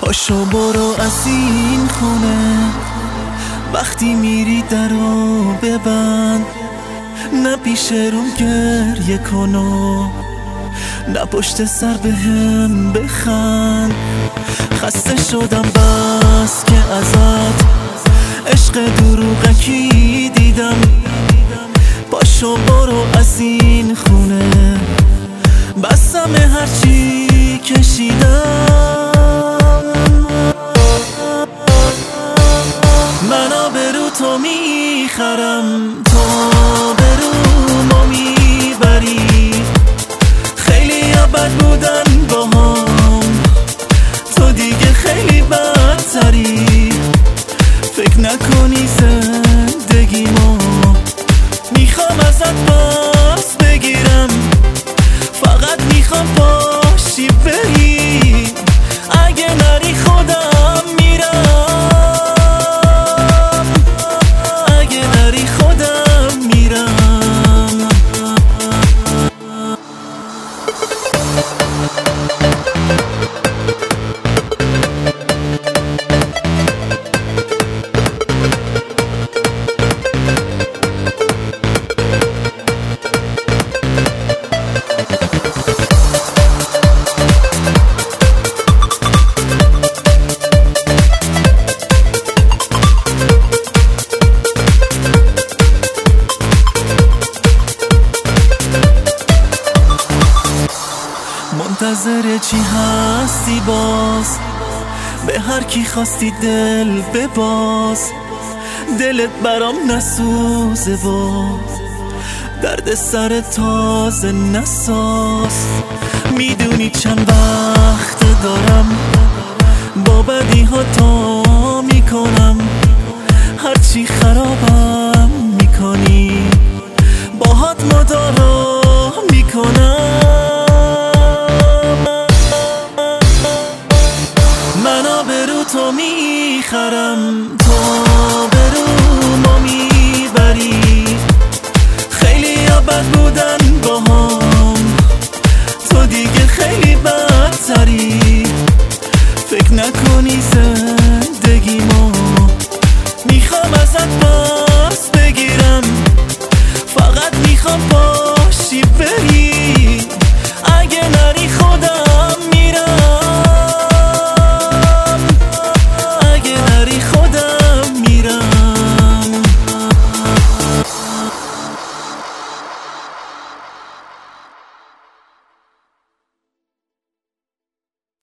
پاشو برو از این خونه، وقتی میری درو ببند. نه پیش روم گریه کنو، نه پشت سر بهم بخند. خسته شدم بس که ازت عشق دروغکی دیدم. پاشو برو از این خونه، بسم هرچی کشیدم. من آبرو تو میخرم، تو برو ما میبری. خیلی بد بودن با هم، تو دیگه خیلی بدتری. فکر نکنی زندگیمو میخوام ازت پاس بگیرم. فقط میخوام پاشی بری، اگه نری خودم میرم. اگه نری خودم میرم. منتظر چی هستی باز؟ به هر کی خواستی دل بباز. دلت برام نسوزه باز، درد سر تازه نساز. میدونی چند وقت دارم با بدی ها تا میکنم. هرچی خرابم میکنی باهات مدارا میکنم. من آبرو تو میخرم، تو برو ما میبری. خیلی بد بودن با هم، تو دیگه خیلی بدتری. فکر نکنی زندگیمو میخوام ازت پاس بگیرم. فقط میخوام پاشی بری، اگه نری خودم